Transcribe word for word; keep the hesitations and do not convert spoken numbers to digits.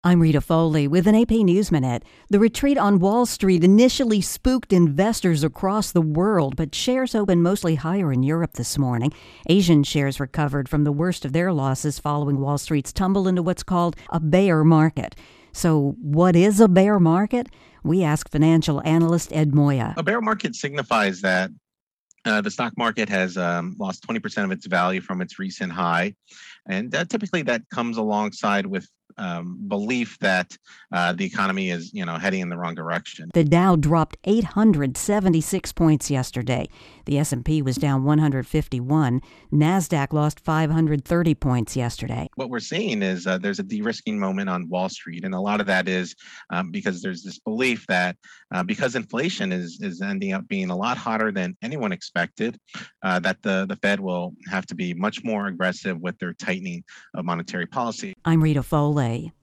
I'm Rita Foley with an A P News Minute. The retreat on Wall Street initially spooked investors across the world, but shares opened mostly higher in Europe this morning. Asian shares recovered from the worst of their losses following Wall Street's tumble into what's called a bear market. So, what is a bear market? We ask financial analyst Ed Moya. A bear market signifies that uh, the stock market has um, lost twenty percent of its value from its recent high. And uh, typically that comes alongside with um, belief that uh, the economy is, you know, heading in the wrong direction. The Dow dropped eight hundred seventy-six points yesterday. The S and P was down one hundred fifty-one. NASDAQ lost five hundred thirty points yesterday. What we're seeing is uh, there's a de-risking moment on Wall Street, and a lot of that is um, because there's this belief that uh, because inflation is is ending up being a lot hotter than anyone expected, uh, that the, the Fed will have to be much more aggressive with their tightening of monetary policy. I'm Rita Foley.